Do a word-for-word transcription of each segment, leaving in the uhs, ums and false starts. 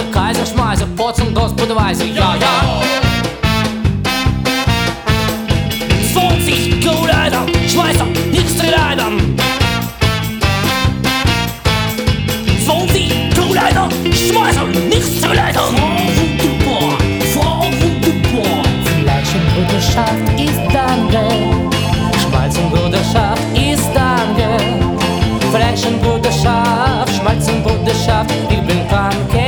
der Kaiser, Schmeißer, Potzen, Ghost, Budweiser, ja, ja. zwanzig Go-Leiter, Schmeißer, nichts zu leiden. zwanzig Go-Leiter, Schmeißer, nichts zu leiden. Wunderbar, Frau wunderbar. Fleischenbruderschaft ist Danke, Schmalzenbruderschaft ist Danke. Fleischenbruderschaft, Schmalzenbruderschaft, ich bin Kranke.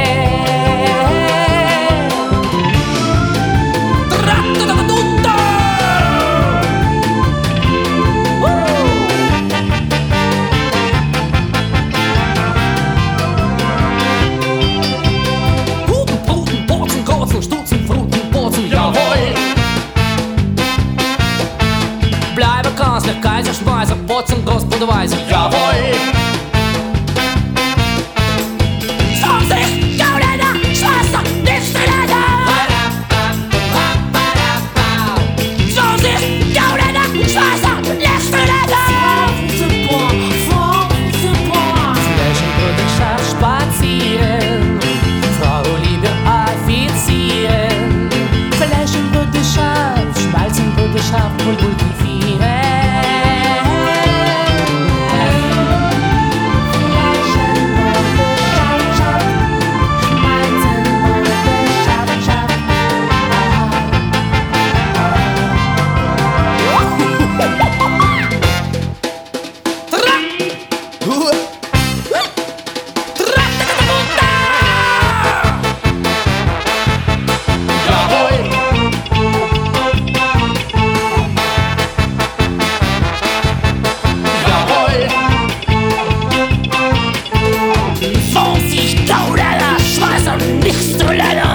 Kanzler, Kaiser, Schmeißer, Potzen, Ghost, Budweiser, jawohl! zwanzig Gauländer, Schmeißer, nichts zu leiden! zwanzig Gauländer, Schmeißer, nichts zu leiden! Fleischenbruderschaft spazieren, Frau lieber offizieren. Fleischenbruderschaft, Schmalzenbruderschaft, kultivieren. zwanzig Gauländer, Schmeißer, nichts zu leiden!